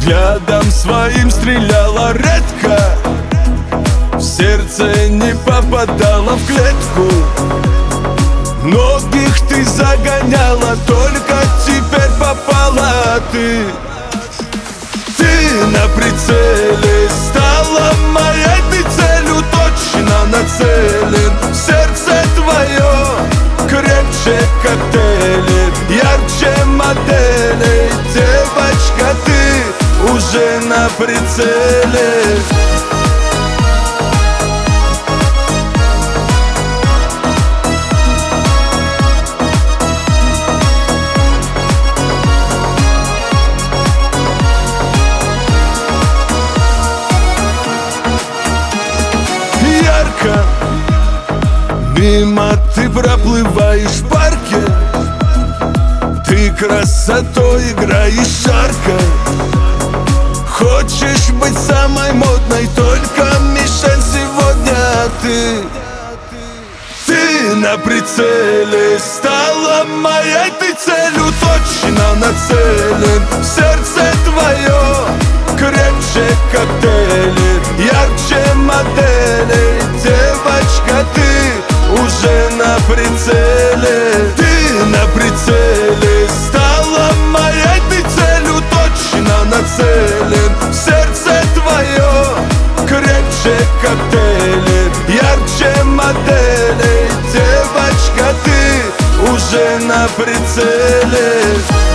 Взглядом своим стреляла редко, в сердце не попадала в клетку. Многих ты загоняла, только теперь попала ты. Ты на прицеле стала моей, ты целью точно нацелен. Сердце твое крепче коктейли, ярче моделей. Девочка, ты уже на прицеле. Ярко мимо ты проплываешь в парке, ты красотой играешь жарко. Хочешь быть самой модной, только мишень сегодня ты. Ты на прицеле стала моей, ты целью точно нацелен. Сердце твое крепче коктейли, ярче моделей. Девочка, ты уже на прицеле. Ты на прицеле стала моей, ты целью точно нацелен. Сердце твое крепче коктейли, ярче моделей. Девочка, ты уже на прицеле.